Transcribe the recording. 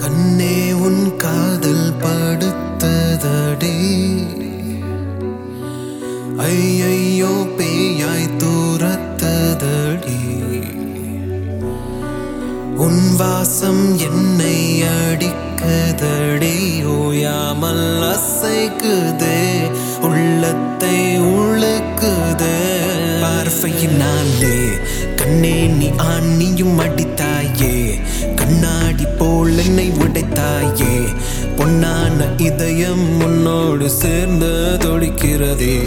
கண்ணே உன் காதல் படுத்ததடி ஐயையோ பேயாய் தூரத்ததடி உன் வாசம் என்னை அடிக்கதடி ஓயாமல் அசைக்குதே உள்ளத்தை உழுக்குதே பார்வையினாலே கண்ணே நீ ஆணியும் அடித்தாயே கண்ணாடி போல் என்னை உடைத்தாயே பொன்னான இதயம் உன்னோடு சேர்ந்து தொடுக்கிறதே